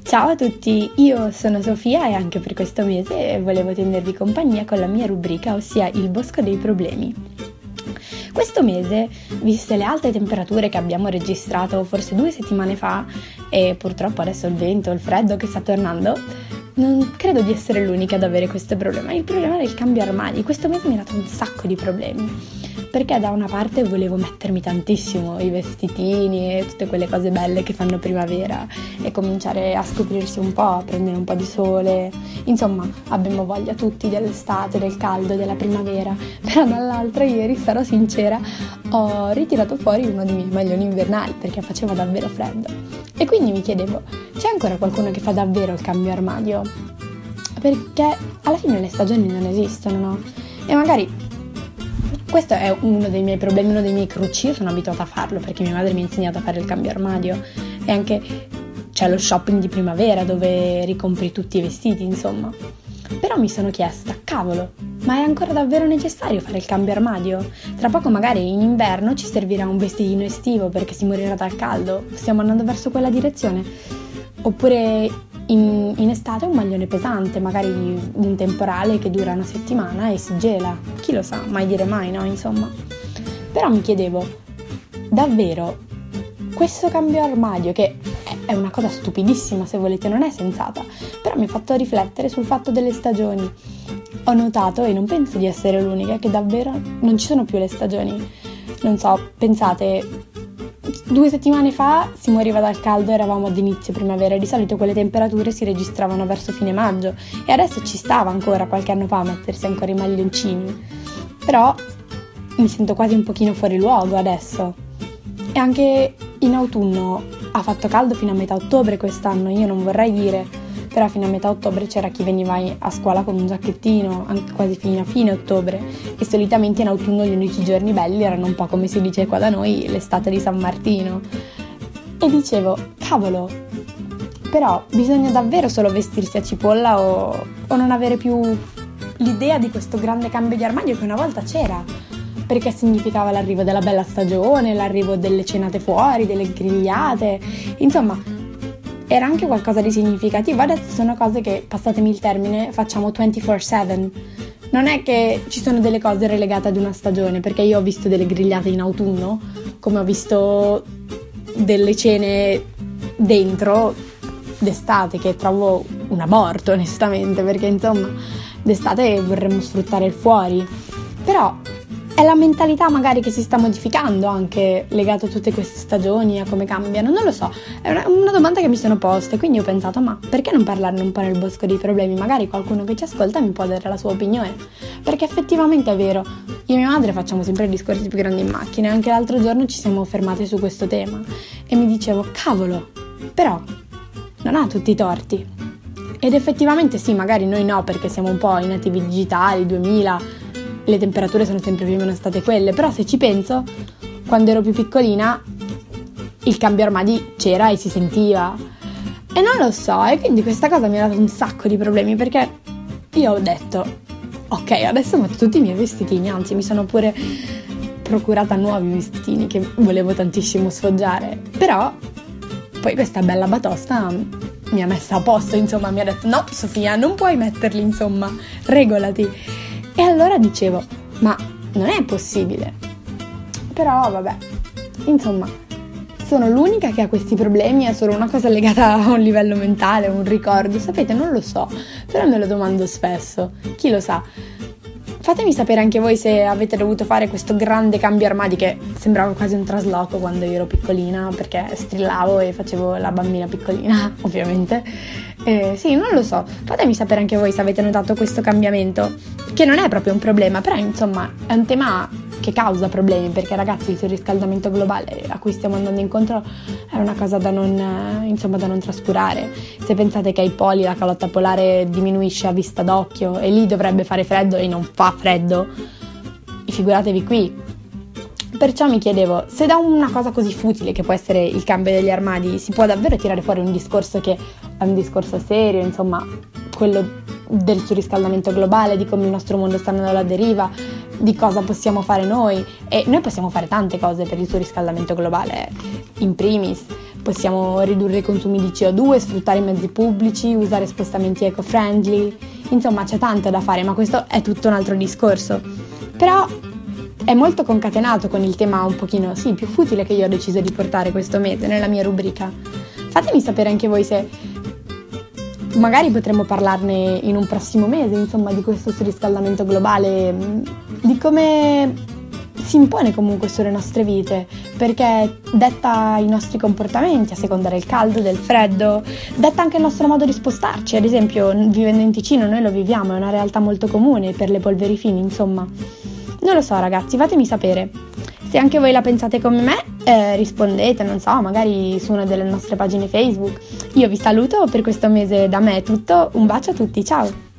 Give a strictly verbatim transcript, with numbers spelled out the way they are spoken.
Ciao a tutti, io sono Sofia e anche per questo mese volevo tenervi compagnia con la mia rubrica, ossia il bosco dei problemi. Questo mese, viste le alte temperature che abbiamo registrato forse due settimane fa e purtroppo adesso il vento, il freddo che sta tornando, non credo di essere l'unica ad avere questo problema. Il problema del cambio armadi. Questo mese mi ha dato un sacco di problemi. Perché da una parte volevo mettermi tantissimo i vestitini e tutte quelle cose belle che fanno primavera e cominciare a scoprirsi un po', a prendere un po' di sole. Insomma, abbiamo voglia tutti dell'estate, del caldo, della primavera. Però dall'altra, ieri, sarò sincera, ho ritirato fuori uno dei miei maglioni invernali perché faceva davvero freddo. E quindi mi chiedevo, c'è ancora qualcuno che fa davvero il cambio armadio? Perché alla fine le stagioni non esistono, no? E magari questo è uno dei miei problemi, uno dei miei cruci. Io sono abituata a farlo perché mia madre mi ha insegnato a fare il cambio armadio e anche c'è lo shopping di primavera dove ricompri tutti i vestiti, insomma. Però mi sono chiesta, cavolo, ma è ancora davvero necessario fare il cambio armadio? Tra poco magari in inverno ci servirà un vestitino estivo perché si morirà dal caldo. Stiamo andando verso quella direzione? Oppure In, in estate un maglione pesante, magari un temporale che dura una settimana e si gela, chi lo sa, mai dire mai, no? Insomma, però mi chiedevo, davvero, questo cambio armadio, che è una cosa stupidissima se volete, non è sensata, però mi ha fatto riflettere sul fatto delle stagioni. Ho notato, e non penso di essere l'unica, che davvero non ci sono più le stagioni. Non so, pensate, due settimane fa si moriva dal caldo, eravamo ad inizio primavera, di solito quelle temperature si registravano verso fine maggio e adesso ci stava ancora qualche anno fa a mettersi ancora i maglioncini, però mi sento quasi un pochino fuori luogo adesso. E anche in autunno ha fatto caldo fino a metà ottobre quest'anno, io non vorrei dire, però fino a metà ottobre c'era chi veniva a scuola con un giacchettino, anche quasi fino a fine ottobre, e solitamente in autunno gli unici giorni belli erano un po' come si dice qua da noi, l'estate di San Martino. E dicevo, cavolo, però bisogna davvero solo vestirsi a cipolla o, o non avere più l'idea di questo grande cambio di armadio che una volta c'era, perché significava l'arrivo della bella stagione, l'arrivo delle cenate fuori, delle grigliate, insomma era anche qualcosa di significativo. Adesso sono cose che, passatemi il termine, facciamo ventiquattro sette. Non è che ci sono delle cose relegate ad una stagione, perché io ho visto delle grigliate in autunno, come ho visto delle cene dentro d'estate, che trovo un aborto onestamente, perché insomma d'estate vorremmo sfruttare il fuori. Però è la mentalità magari che si sta modificando anche legato a tutte queste stagioni, a come cambiano, non lo so, è una, una domanda che mi sono posta e quindi ho pensato, ma perché non parlarne un po' nel bosco dei problemi? Magari qualcuno che ci ascolta mi può dare la sua opinione, perché effettivamente è vero, io e mia madre facciamo sempre discorsi più grandi in macchina, anche l'altro giorno ci siamo fermate su questo tema e mi dicevo, cavolo, però non ha tutti i torti. Ed effettivamente sì, magari noi no, perché siamo un po' i nativi digitali, duemila, le temperature sono sempre più o meno state quelle, però se ci penso, quando ero più piccolina il cambio armadi c'era e si sentiva e non lo so, e quindi questa cosa mi ha dato un sacco di problemi, perché io ho detto ok, adesso metto tutti i miei vestitini, anzi mi sono pure procurata nuovi vestitini che volevo tantissimo sfoggiare, però poi questa bella batosta mi ha messa a posto, insomma mi ha detto no Sofia, non puoi metterli, insomma regolati. E allora dicevo, ma non è possibile. Però vabbè, insomma, sono l'unica che ha questi problemi, è solo una cosa legata a un livello mentale, un ricordo, sapete, non lo so, però me lo domando spesso, chi lo sa. Fatemi sapere anche voi se avete dovuto fare questo grande cambio armadi, che sembrava quasi un trasloco quando io ero piccolina, perché strillavo e facevo la bambina piccolina, ovviamente. Eh, sì, non lo so, fatemi sapere anche voi se avete notato questo cambiamento, che non è proprio un problema, però insomma è un tema che causa problemi, perché ragazzi il surriscaldamento globale a cui stiamo andando incontro è una cosa da non, eh, insomma, da non trascurare. Se pensate che ai poli la calotta polare diminuisce a vista d'occhio e lì dovrebbe fare freddo e non fa freddo, figuratevi qui. Perciò mi chiedevo, se da una cosa così futile che può essere il cambio degli armadi si può davvero tirare fuori un discorso che è un discorso serio, insomma quello del surriscaldamento globale, di come il nostro mondo sta andando alla deriva, di cosa possiamo fare noi, e noi possiamo fare tante cose per il surriscaldamento globale. In primis possiamo ridurre i consumi di C O due, sfruttare i mezzi pubblici, usare spostamenti eco-friendly, insomma c'è tanto da fare, ma questo è tutto un altro discorso. Però è molto concatenato con il tema un pochino, sì, più futile che io ho deciso di portare questo mese nella mia rubrica. Fatemi sapere anche voi se magari potremmo parlarne in un prossimo mese, insomma, di questo surriscaldamento globale, di come si impone comunque sulle nostre vite, perché detta i nostri comportamenti a seconda del caldo, del freddo, detta anche il nostro modo di spostarci. Ad esempio, vivendo in Ticino noi lo viviamo, è una realtà molto comune per le polveri fini, insomma. Non lo so ragazzi, fatemi sapere. Se anche voi la pensate come me, eh, rispondete, non so, magari su una delle nostre pagine Facebook. Io vi saluto, per questo mese da me è tutto, un bacio a tutti, ciao!